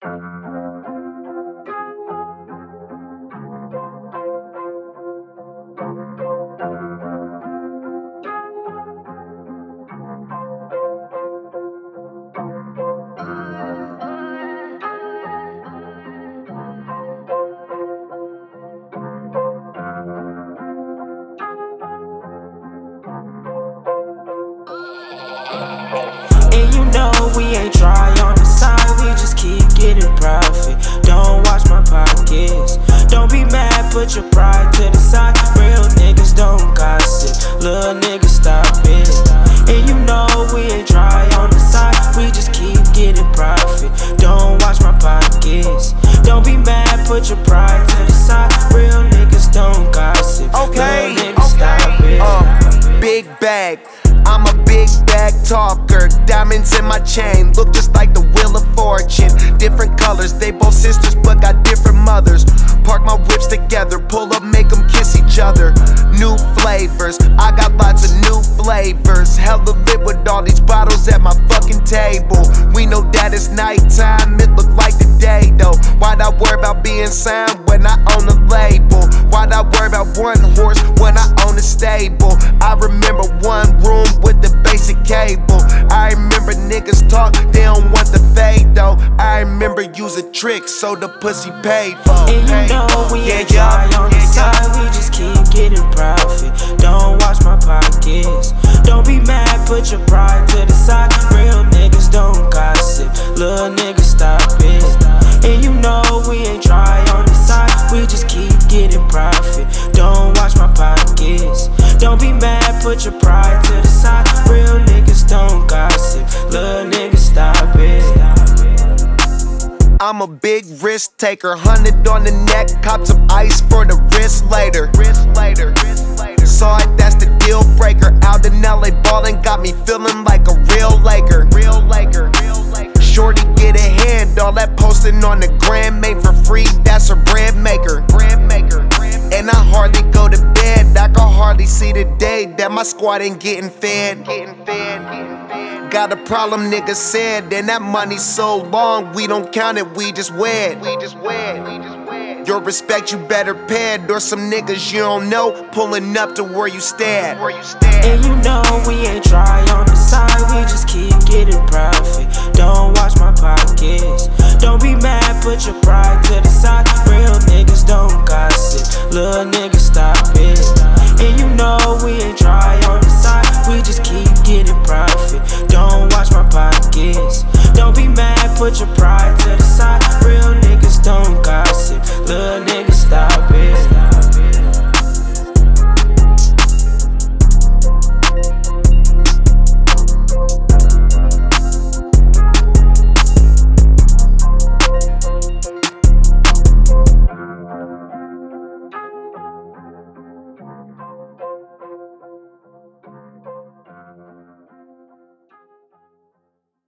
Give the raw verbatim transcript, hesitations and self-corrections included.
And you know we ain't dry on the side, we just keep getting profit. Don't watch my pockets. Don't be mad, put your pride to the side. Real niggas don't gossip, little niggas stop it. And you know we ain't dry on the side, we just keep getting profit. Don't watch my pockets. Don't be mad, put your pride to the side. Real niggas don't gossip, Okay, little niggas stop it. uh, big bag, I'm a big bag talker. Diamonds in my chain, look just like the Wheel of Fortune. Different colors, they both sisters but got different mothers. Park my whips together, pull up, make them kiss each other. New flavors, I got lots of new flavors. Hella lit with all these bottles at my fucking table. We know that it's nighttime, it look like the day though. Why'd I worry about being signed when I own a label? Why'd I worry about one horse when I own a stable? I remember one room with the basic cable. I remember niggas talk, they don't want the fade though. I remember using tricks so the pussy paid for. And you know we ain't dry on the side, we just keep getting profit. Don't watch my pockets. Don't be mad, put your pride to the side. Real niggas don't gossip, little niggas stop it. And you know we ain't dry on the side, we just keep getting profit. Don't watch my pockets. Don't be mad, put your pride to the side. Real niggas don't gossip, little niggas stop it. I'm a big risk taker, hundred on the neck, cop some ice for the wrist later. Wrist later. Saw it, that's the deal breaker. Out in L A ballin', got me feeling like a real Laker. Real Laker. Shorty get a hand, all that posting on the gram made for free. That's a bread maker. Bread maker. And I hardly go to bed. I can hardly see the day that my squad ain't getting fed. Getting fed. Getting fed. Got a problem, nigga said, and that money's so long, we don't count it, we just wed. We just wed. We just wed. Your respect, you better pay it, or some niggas you don't know pulling up to where you stand. Where you stand. And you know we ain't dry on the side, we just keep getting profit. Don't watch my pockets. Don't be mad, put your pride to the side. Real niggas don't gossip, little niggas